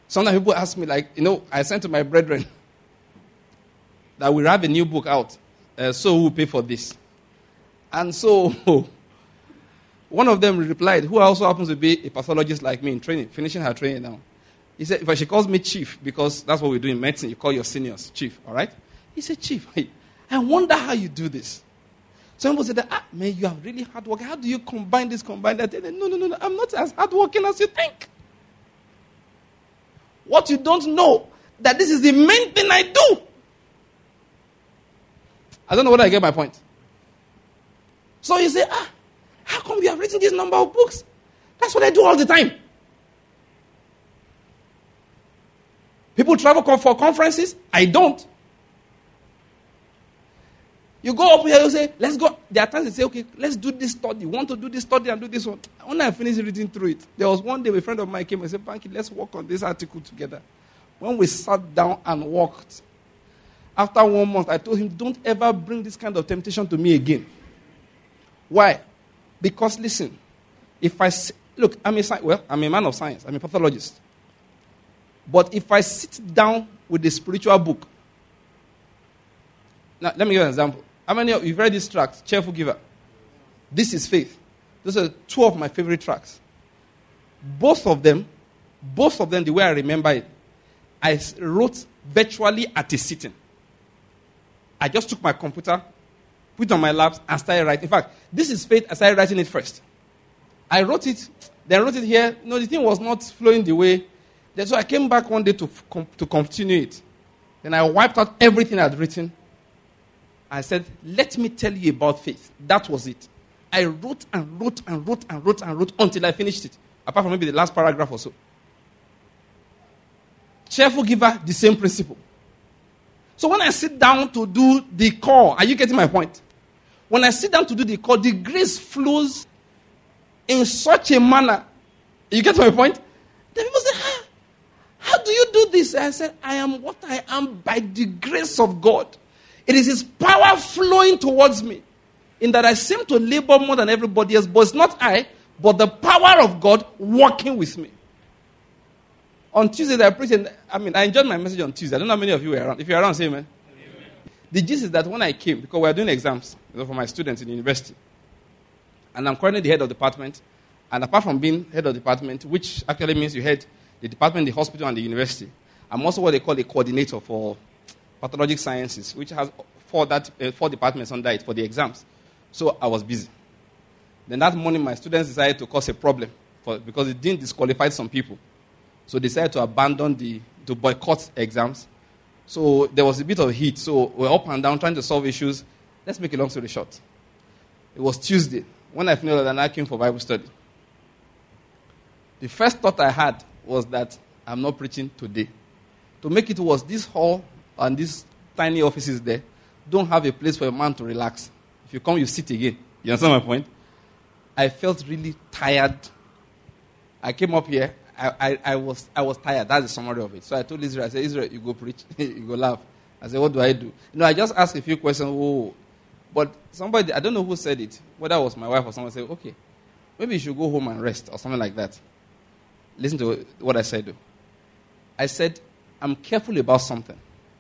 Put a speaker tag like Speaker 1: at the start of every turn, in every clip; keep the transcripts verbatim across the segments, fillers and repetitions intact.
Speaker 1: Sometimes people ask me, like, you know, I sent to my brethren that we have a new book out. Uh, so who will pay for this? And so one of them replied, who also happens to be a pathologist like me in training, finishing her training now. He said, if she calls me chief, because that's what we do in medicine, you call your seniors chief, all right? He said, chief, I wonder how you do this. Some people said, ah, man, you are really hardworking. How do you combine this, combine that? No, no, no, no, I'm not as hardworking as you think. What you don't know, that this is the main thing I do. I don't know whether I get my point. So you say, ah, how come you have written this number of books? That's what I do all the time. People travel for conferences. I don't. You go up here, you say, let's go. There are times they say, okay, let's do this study. Want to do this study and do this one. When I finished reading through it, there was one day a friend of mine came and said, Banky, let's work on this article together. When we sat down and worked, after one month, I told him, don't ever bring this kind of temptation to me again. Why? Because listen, if I, look, I'm a, well, I'm a man of science. I'm a pathologist. But if I sit down with the spiritual book, now let me give you an example. How many of you have read this tract, Cheerful Giver? This is Faith. Those are two of my favorite tracts. Both of them, both of them, the way I remember it, I wrote virtually at a sitting. I just took my computer, put it on my lap, and started writing. In fact, this is Faith. I started writing it first. I wrote it, then I wrote it here. No, the thing was not flowing the way. So I came back one day to, to continue it. Then I wiped out everything I'd written. I said, let me tell you about faith. That was it. I wrote and wrote and wrote and wrote and wrote until I finished it. Apart from maybe the last paragraph or so. Cheerful Giver, the same principle. So when I sit down to do the core, are you getting my point? When I sit down to do the core, the grace flows in such a manner. You get my point? Then people say, ah, how do you do this? I said, I am what I am by the grace of God. It is His power flowing towards me. In that I seem to labor more than everybody else, but it's not I, but the power of God working with me. On Tuesdays, I preached, I mean, I enjoyed my message on Tuesday. I don't know how many of you were around. If you're around, say amen. Amen. The gist is that when I came, because we were doing exams you know, for my students in the university, and I'm currently the head of department, and apart from being head of department, which actually means you head the department, the hospital, and the university, I'm also what they call a coordinator for pathologic sciences, which has four, that, uh, four departments under it for the exams. So I was busy. Then that morning, my students decided to cause a problem for, because it didn't disqualify some people. So they decided to abandon the, to boycott exams. So there was a bit of heat. So we're up and down trying to solve issues. Let's make a long story short. It was Tuesday when I finished and I came for Bible study. The first thought I had was that I'm not preaching today. To make it worse, this hall and these tiny offices there don't have a place for a man to relax. If you come, you sit again. You understand my point? I felt really tired. I came up here. I, I, I was I was tired. That's the summary of it. So I told Israel, I said, Israel, you go preach. You go laugh. I said, what do I do? You know, I just asked a few questions. Whoa. But somebody, I don't know who said it, whether it was my wife or someone, said, okay, maybe you should go home and rest or something like that. Listen to what I said, though. I said, I'm careful about something.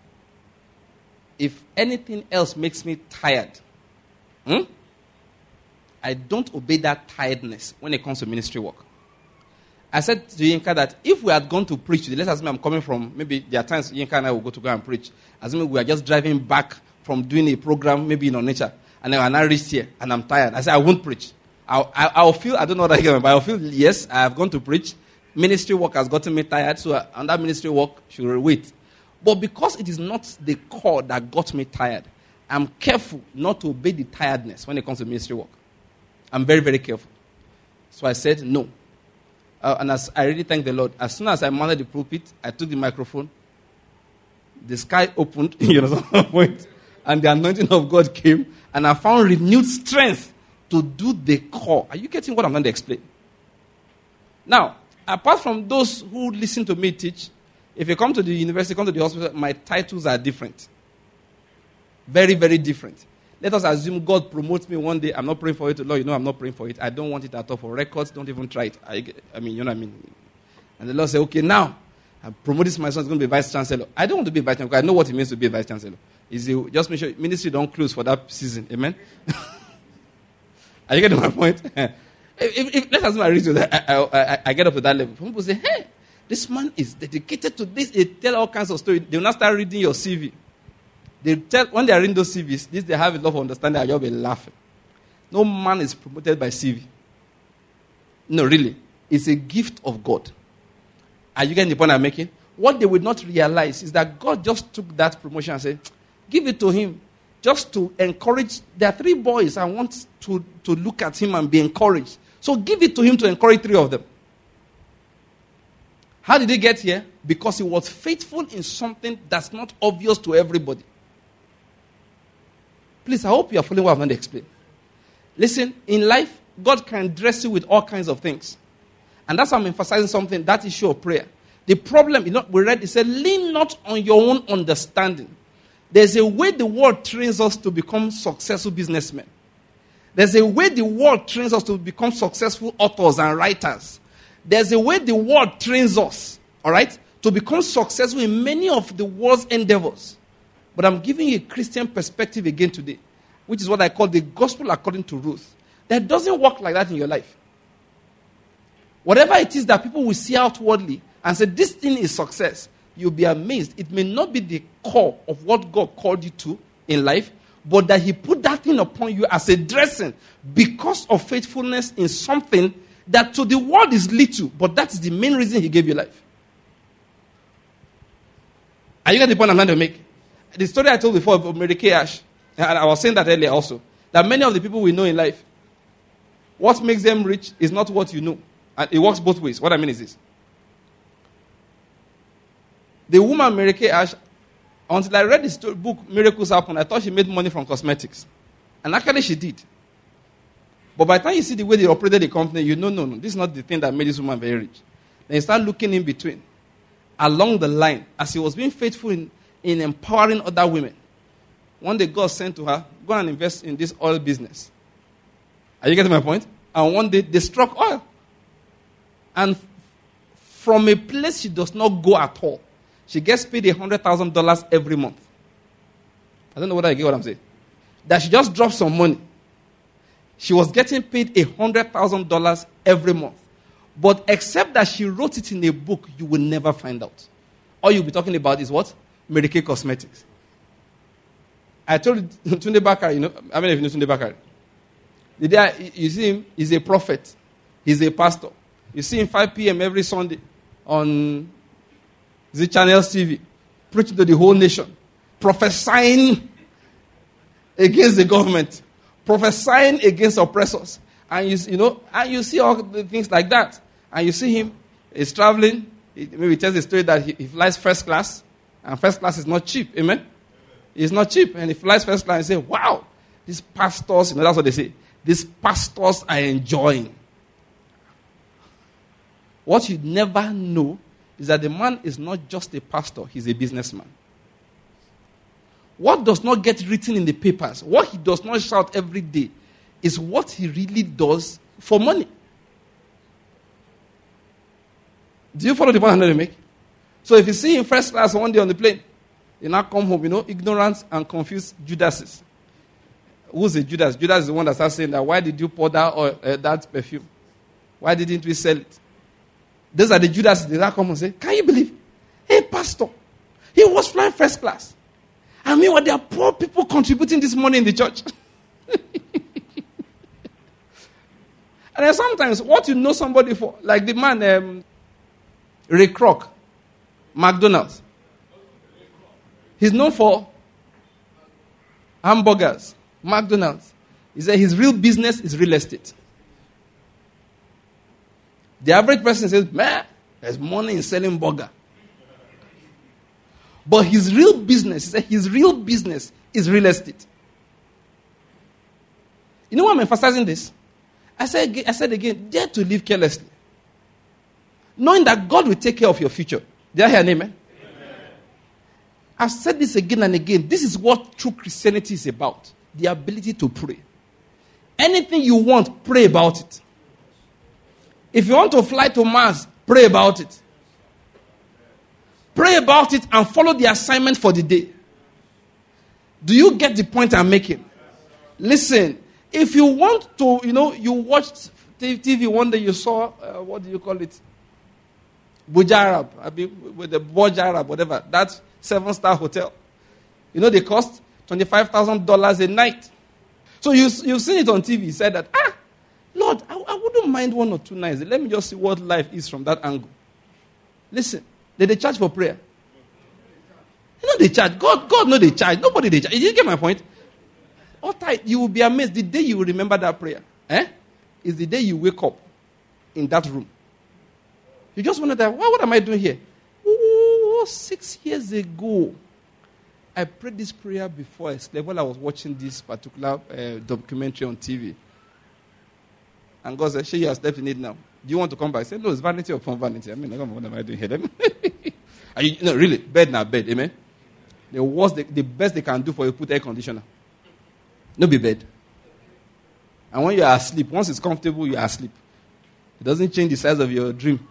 Speaker 1: If anything else makes me tired, hmm, I don't obey that tiredness when it comes to ministry work. I said to Yinka that if we had gone to preach today, let's assume I'm coming from, maybe there are times Yinka and I will go to go and preach. Assuming we are just driving back from doing a program, maybe in Onitsha, and then I reached here, and I'm tired. I said, I won't preach. I'll, I'll feel, I don't know what I get, but I'll feel, yes, I have gone to preach. Ministry work has gotten me tired, so under ministry work, should wait. But because it is not the core that got me tired, I'm careful not to obey the tiredness when it comes to ministry work. I'm very, very careful. So I said, no. Uh, and as I really thank the Lord, as soon as I mounted the pulpit, I took the microphone, the sky opened, you know, some point, and the anointing of God came, and I found renewed strength to do the core. Are you getting what I'm going to explain? Now, apart from those who listen to me teach, if you come to the university, come to the hospital, my titles are different. Very, very different. Let us assume God promotes me one day. I'm not praying for it. Lord, you know I'm not praying for it. I don't want it at all. For records, don't even try it. I, I mean, you know what I mean? And the Lord said, okay, now, I promote this, my son is going to be vice chancellor. I don't want to be vice chancellor because I know what it means to be a vice chancellor. Is just make sure ministry don't close for that season. Amen? Are you getting my point? if, if, let's assume I reach to that, I, I, I, I get up to that level. People say, hey, this man is dedicated to this. They tell all kinds of stories. They will not start reading your C V. They tell, when they are reading those C Vs, this they have a lot of understanding, you'll be laughing. No man is promoted by C V. No, really. It's a gift of God. Are you getting the point I'm making? What they would not realize is that God just took that promotion and said, give it to him. Just to encourage. There are three boys. I want to, to look at him and be encouraged. So give it to him to encourage three of them. How did he get here? Because he was faithful in something that's not obvious to everybody. Please, I hope you are following what I'm going to explain. Listen, in life, God can dress you with all kinds of things. And that's why I'm emphasizing something, that issue of prayer. The problem, you know, we read, it said, lean not on your own understanding. There's a way the world trains us to become successful businessmen. There's a way the world trains us to become successful authors and writers. There's a way the world trains us, all right, to become successful in many of the world's endeavors. But I'm giving you a Christian perspective again today, which is what I call the gospel according to Ruth. That doesn't work like that in your life. Whatever it is that people will see outwardly and say, this thing is success, you'll be amazed. It may not be the core of what God called you to in life, but that he put that thing upon you as a dressing because of faithfulness in something that to the world is little, but that is the main reason he gave you life. Are you getting the point I'm trying to make? The story I told before of Mary Kay Ash, and I was saying that earlier also, that many of the people we know in life, what makes them rich is not what you know. And it works both ways. What I mean is this. The woman Mary Kay Ash, until I read this book, Miracles Happen, I thought she made money from cosmetics. And actually she did. But by the time you see the way they operated the company, you know, no, no, this is not the thing that made this woman very rich. Then you start looking in between, along the line, as she was being faithful in, in empowering other women. One day God sent to her, go and invest in this oil business. Are you getting my point? And one day they struck oil. And from a place she does not go at all, she gets paid one hundred thousand dollars every month. I don't know whether I get what I'm saying. That she just dropped some money. She was getting paid one hundred thousand dollars every month. But except that she wrote it in a book, you will never find out. All you'll be talking about is what? Mary Kay Cosmetics. I told you, Tunde Bakari, you know, I mean, if you know Tunde Bakari. The day you see him, he's a prophet. He's a pastor. You see him five p.m. every Sunday on the Channels T V, preaching to the whole nation, prophesying against the government, prophesying against oppressors. And you, you know, and you see all the things like that. And you see him, he's traveling. He, maybe he tells the story that he, he flies first class, and first class is not cheap. Amen? It's not cheap. And he flies first class and say, wow, these pastors, you know, that's what they say. These pastors are enjoying. What you never know is that the man is not just a pastor, he's a businessman. What does not get written in the papers, what he does not shout every day, is what he really does for money. Do you follow the point I'm trying to make? So if you see him first class one day on the plane, you now come home, you know, ignorant and confused Judases. Who's a Judas? Judas is the one that starts saying that, why did you pour that oil, uh, that perfume? Why didn't we sell it? Those are the Judas that now come and say, can you believe? Hey, pastor, he was flying first class. I mean, what there are poor people contributing this money in the church. And then sometimes, what you know somebody for, like the man, um, Ray Kroc, McDonald's. He's known for hamburgers, McDonald's. He said his real business is real estate. The average person says, man, there's money in selling burger. But his real business, he said his real business is real estate. You know why I'm emphasizing this? I said, I said again, dare to live carelessly. Knowing that God will take care of your future. Did I hear an amen? Amen? I've said this again and again. This is what true Christianity is about. The ability to pray. Anything you want, pray about it. If you want to fly to Mars, pray about it. Pray about it and follow the assignment for the day. Do you get the point I'm making? Listen, if you want to, you know, you watched T V one day, you saw, uh, what do you call it? Burj Arab, I mean, with the Burj Arab, whatever, that seven-star hotel. You know, they cost twenty-five thousand dollars a night. So you, you've seen it on T V. You said that, ah, Lord, I, I wouldn't mind one or two nights. Let me just see what life is from that angle. Listen, did they charge for prayer? You know they charge. God, God know they charge. Nobody they charge. Did you get my point? All tight, you will be amazed. The day you will remember that prayer, eh, is the day you wake up in that room. You just wonder that, what, what am I doing here? Oh, six years ago, I prayed this prayer before I slept while I was watching this particular uh, documentary on T V. And God said, "Sure, you have slept in it now. Do you want to come back?" I said, "No, it's vanity upon vanity. I mean, what am I doing here?" Are you, no, really, bed now, bed, amen? The worst, the, the best they can do for you, put air conditioner. No be bed. And when you are asleep, once it's comfortable, you are asleep. It doesn't change the size of your dream.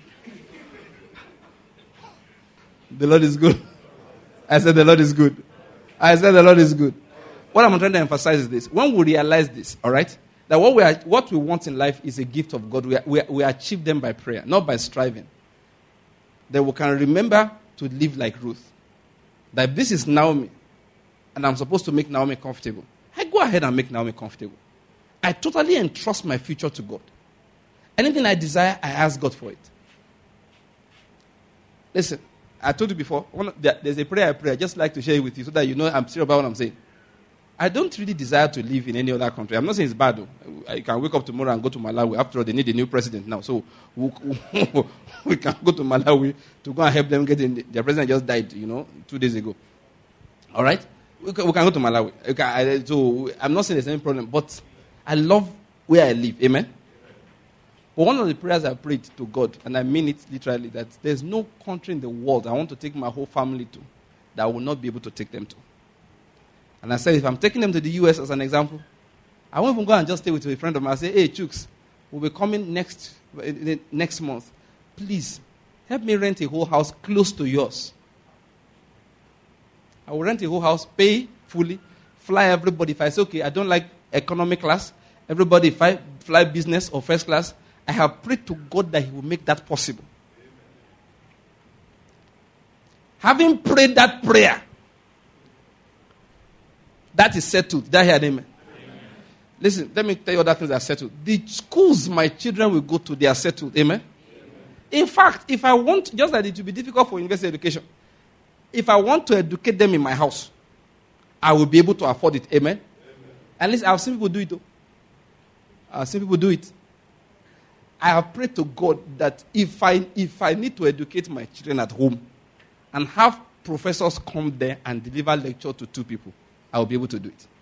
Speaker 1: The Lord is good. I said the Lord is good. I said the Lord is good. What I'm trying to emphasize is this. When we realize this, all right, that what we are, what we want in life is a gift of God. We, are, we, are, we achieve them by prayer, not by striving. That we can remember to live like Ruth. That this is Naomi, and I'm supposed to make Naomi comfortable. I go ahead and make Naomi comfortable. I totally entrust my future to God. Anything I desire, I ask God for it. Listen, I told you before, one, there's a prayer I pray. I just like to share it with you so that you know I'm serious about what I'm saying. I don't really desire to live in any other country. I'm not saying it's bad, though. I can wake up tomorrow and go to Malawi. After all, they need a new president now. So we, we can go to Malawi to go and help them get in. Their president just died, you know, two days ago. All right? We can, we can go to Malawi. Okay, I, so I'm not saying there's any problem, but I love where I live. Amen? But one of the prayers I prayed to God, and I mean it literally, that there's no country in the world I want to take my whole family to that I will not be able to take them to. And I said, if I'm taking them to the U S as an example, I won't even go and just stay with a friend of mine. I say, hey, Chooks, we'll be coming next, next month. Please, help me rent a whole house close to yours. I will rent a whole house, pay fully, fly everybody. If I say, okay, I don't like economic class, everybody, if I fly business or first class, I have prayed to God that He will make that possible. Amen. Having prayed that prayer, that is settled. Did I hear amen? Amen? Listen, let me tell you other things that are settled. The schools my children will go to, they are settled. Amen? Amen? In fact, if I want, just like it will be difficult for university education, if I want to educate them in my house, I will be able to afford it. Amen? Amen. At least I've seen people do it though. I've seen people do it. I have prayed to God that if I if I need to educate my children at home and have professors come there and deliver lecture to two people, I will be able to do it.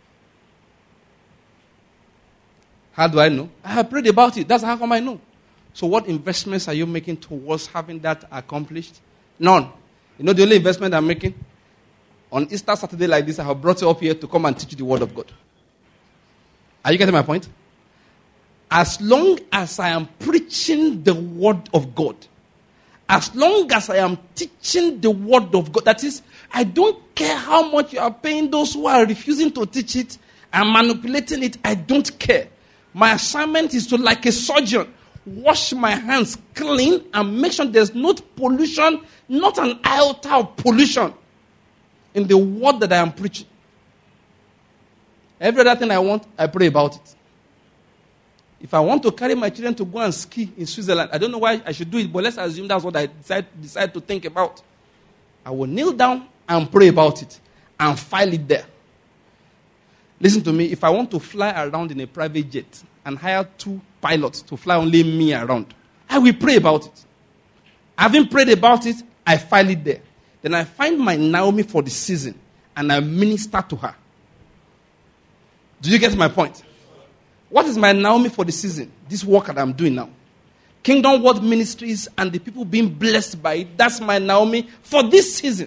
Speaker 1: How do I know? I have prayed about it. That's how come I know. So what investments are you making towards having that accomplished? None. You know the only investment I'm making? On Easter Saturday like this, I have brought you up here to come and teach you the Word of God. Are you getting my point? As long as I am preaching the Word of God, as long as I am teaching the Word of God, that is, I don't care how much you are paying those who are refusing to teach it and manipulating it, I don't care. My assignment is to, like a surgeon, wash my hands clean and make sure there's no pollution, not an iota of pollution in the Word that I am preaching. Every other thing I want, I pray about it. If I want to carry my children to go and ski in Switzerland, I don't know why I should do it, but let's assume that's what I decide, decide to think about. I will kneel down and pray about it and file it there. Listen to me. If I want to fly around in a private jet and hire two pilots to fly only me around, I will pray about it. Having prayed about it, I file it there. Then I find my Naomi for the season and I minister to her. Do you get my point? What is my Naomi for the season? This work that I'm doing now. Kingdom Word Ministries and the people being blessed by it. That's my Naomi for this season.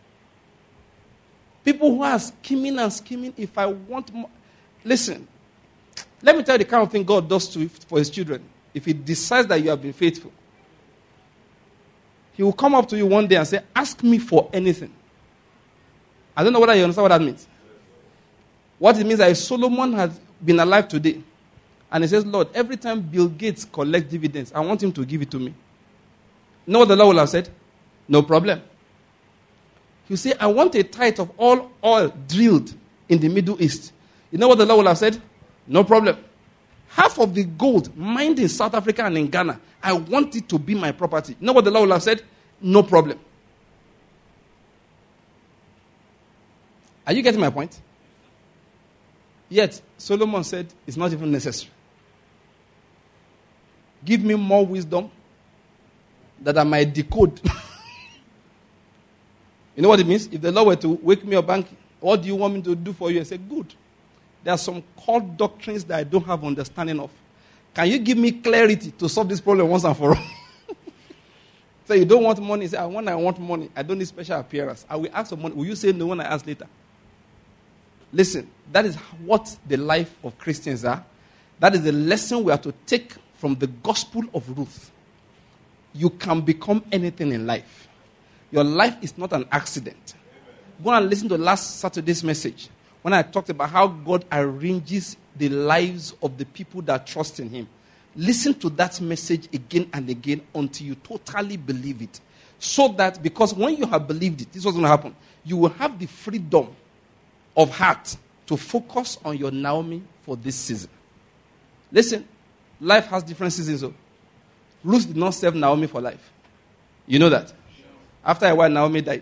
Speaker 1: People who are scheming and scheming, if I want more. Listen, let me tell you the kind of thing God does to for His children. If He decides that you have been faithful, He will come up to you one day and say, ask me for anything. I don't know whether you understand what that means. What it means is that Solomon has been alive today. And he says, Lord, every time Bill Gates collects dividends, I want him to give it to me. You know what the Lord will have said? No problem. He'll say, I want a tithe of all oil drilled in the Middle East. You know what the Lord will have said? No problem. Half of the gold mined in South Africa and in Ghana, I want it to be my property. You know what the Lord will have said? No problem. Are you getting my point? Yet, Solomon said, it's not even necessary. Give me more wisdom that I might decode. You know what it means? If the Lord were to wake me up, bank, what do you want me to do for you? I say, good. There are some core doctrines that I don't have understanding of. Can you give me clarity to solve this problem once and for all? So you don't want money? Say, I want, I want money. I don't need special appearance. I will ask for money. Will you say no when I ask later? Listen, that is what the life of Christians are. That is the lesson we have to take from the gospel of Ruth. You can become anything in life. Your life is not an accident. Go and listen to last Saturday's message when I talked about how God arranges the lives of the people that trust in Him. Listen to that message again and again until you totally believe it. So that, because when you have believed it, this is what's going to happen. You will have the freedom of heart to focus on your Naomi for this season. Listen, life has different seasons. So Ruth did not serve Naomi for life. You know that. After a while, Naomi died.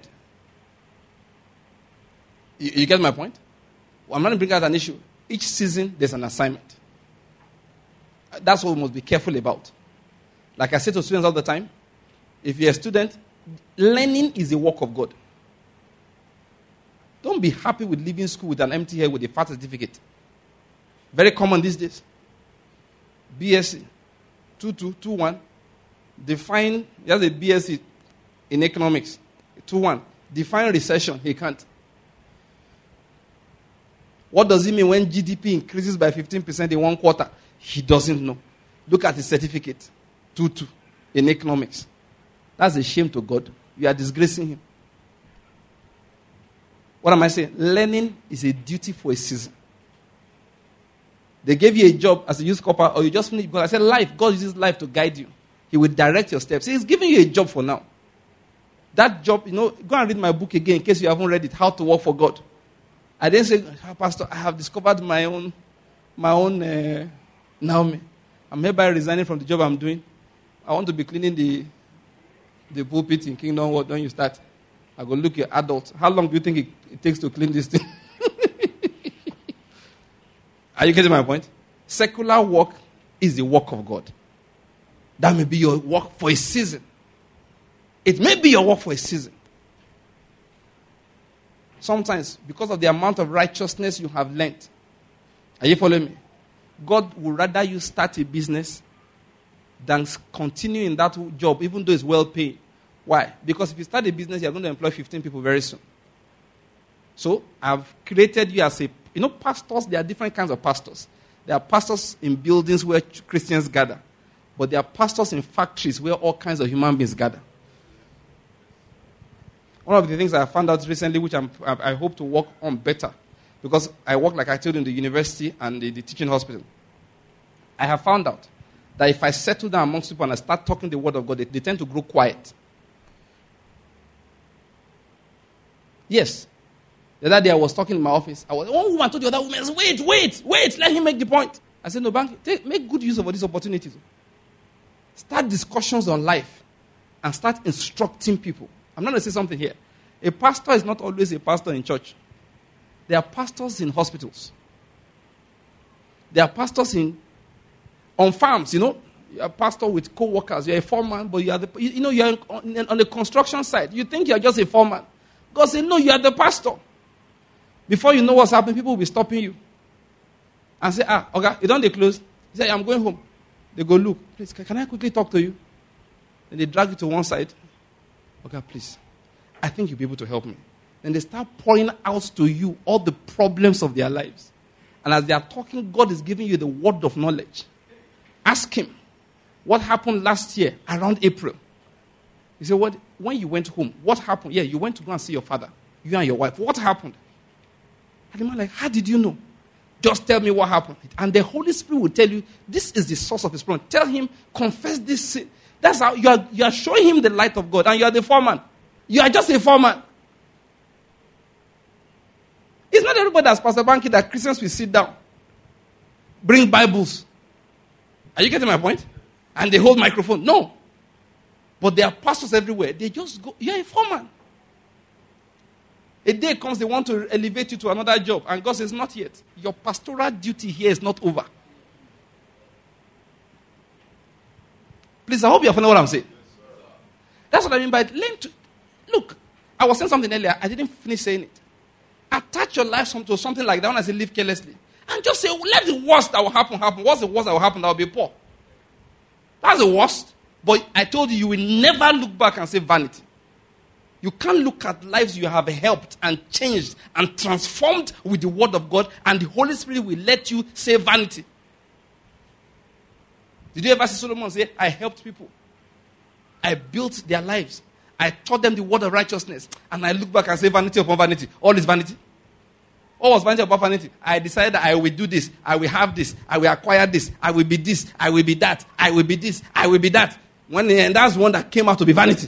Speaker 1: You, you get my point? Well, I'm not bringing out an issue. Each season, there's an assignment. That's what we must be careful about. Like I say to students all the time, if you're a student, learning is a work of God. Don't be happy with leaving school with an empty head with a fat certificate. Very common these days. B S c, two two, two one. Define, he has a B S c in economics, two one. Define recession, he can't. What does it mean when G D P increases by fifteen percent in one quarter? He doesn't know. Look at his certificate, two two, in economics. That's a shame to God. You are disgracing Him. What am I saying? Learning is a duty for a season. They gave you a job as a youth corper, or you just finished. Because I said life, God uses life to guide you. He will direct your steps. He's giving you a job for now. That job, you know, go and read my book again in case you haven't read it, How to Work for God. I didn't say, oh, Pastor, I have discovered my own, my own uh, Naomi. I'm hereby resigning from the job I'm doing. I want to be cleaning the, the pulpit in Kingdom World when you start. I go, look, you're adults. How long do you think it, it takes to clean this thing? Are you getting my point? Secular work is the work of God. That may be your work for a season. It may be your work for a season. Sometimes, because of the amount of righteousness you have learned, are you following me? God would rather you start a business than continue in that job, even though it's well paid. Why? Because if you start a business, you're going to employ fifteen people very soon. So, I've created you as a, you know, pastors, there are different kinds of pastors. There are pastors in buildings where Christians gather. But there are pastors in factories where all kinds of human beings gather. One of the things I found out recently, which I'm, I hope to work on better, because I work, like I told you, in the university and the, the teaching hospital. I have found out that if I settle down amongst people and I start talking the word of God, they, they tend to grow quiet. Yes. The other day I was talking in my office. I was, one woman told the other woman, wait, wait, wait, let him make the point. I said, no, Bank, take, make good use of these opportunities. Start discussions on life and start instructing people. I'm not going to say something here. A pastor is not always a pastor in church. There are pastors in hospitals. There are pastors in on farms, you know. You're a pastor with co-workers. You're a foreman, but you are the, you, you know, you're on, on the construction site. You think you're just a foreman. God said, no, you are the pastor. Before you know what's happening, people will be stopping you. And say, ah, okay, you don't they close? He said, I'm going home. They go, look, please, can I quickly talk to you? Then they drag you to one side. Okay, please, I think you'll be able to help me. Then they start pouring out to you all the problems of their lives. And as they are talking, God is giving you the word of knowledge. Ask him, what happened last year around April? He said, what? When you went home, what happened? Yeah, you went to go and see your father. You and your wife. What happened? And the man like, how did you know? Just tell me what happened. And the Holy Spirit will tell you, this is the source of his problem. Tell him, confess this sin. That's how you are, you are showing him the light of God. And you are the foreman. You are just a foreman. It's not everybody that's Pastor Banky that Christians will sit down. Bring Bibles. Are you getting my point? And they hold microphone. No. But there are pastors everywhere. They just go, you're a foreman. A day comes, they want to elevate you to another job. And God says, not yet. Your pastoral duty here is not over. Please, I hope you're following what I'm saying. That's what I mean by learn to. Look, I was saying something earlier. I didn't finish saying it. Attach your life to something like that when I say live carelessly. And just say, let the worst that will happen happen. What's the worst that will happen? That will be poor. That's the worst. But I told you, you will never look back and say vanity. You can't look at lives you have helped and changed and transformed with the word of God, and the Holy Spirit will let you say vanity. Did you ever see Solomon say, I helped people. I built their lives. I taught them the word of righteousness. And I look back and say vanity upon vanity. All is vanity. All was vanity upon vanity. I decided that I will do this. I will have this. I will acquire this. I will be this. I will be that. I will be this. I will be that. When, and that's one that came out to be vanity.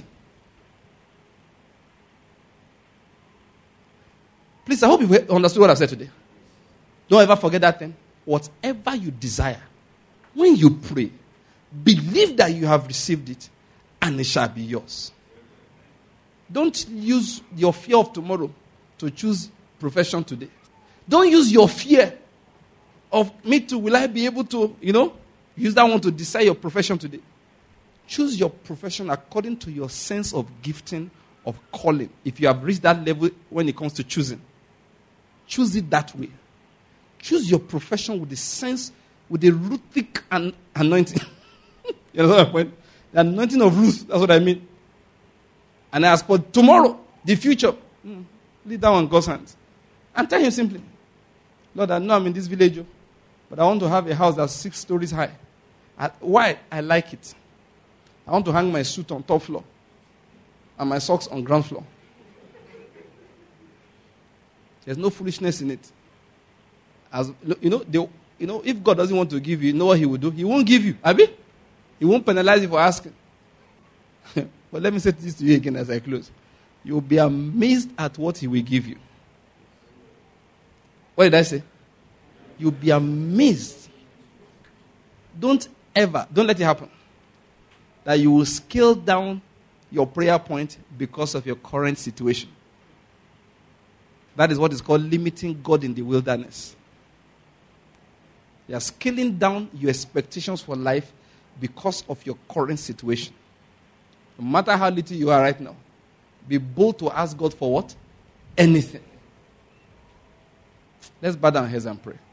Speaker 1: Please, I hope you understood what I've said today. Don't ever forget that thing. Whatever you desire, when you pray, believe that you have received it, and it shall be yours. Don't use your fear of tomorrow to choose profession today. Don't use your fear of, me too, will I be able to, you know, use that one to decide your profession today. Choose your profession according to your sense of gifting, of calling. If you have reached that level when it comes to choosing, choose it that way. Choose your profession with the sense, with the Ruthic and anointing. You know what I mean? The anointing of Ruth, that's what I mean. And I ask for tomorrow, the future, mm, leave that on God's hands. And tell him simply, Lord, I know I'm in this village, but I want to have a house that's six stories high. I, why? I like it. I want to hang my suit on top floor and my socks on ground floor. There's no foolishness in it. As you know, they, you know, if God doesn't want to give you, you know what he will do? He won't give you. Abi? He won't penalize you for asking. But let me say this to you again as I close. You'll be amazed at what he will give you. What did I say? You'll be amazed. Don't ever, don't let it happen, that you will scale down your prayer point because of your current situation. That is what is called limiting God in the wilderness. You are scaling down your expectations for life because of your current situation. No matter how little you are right now, be bold to ask God for what? Anything. Let's bow down our heads and pray.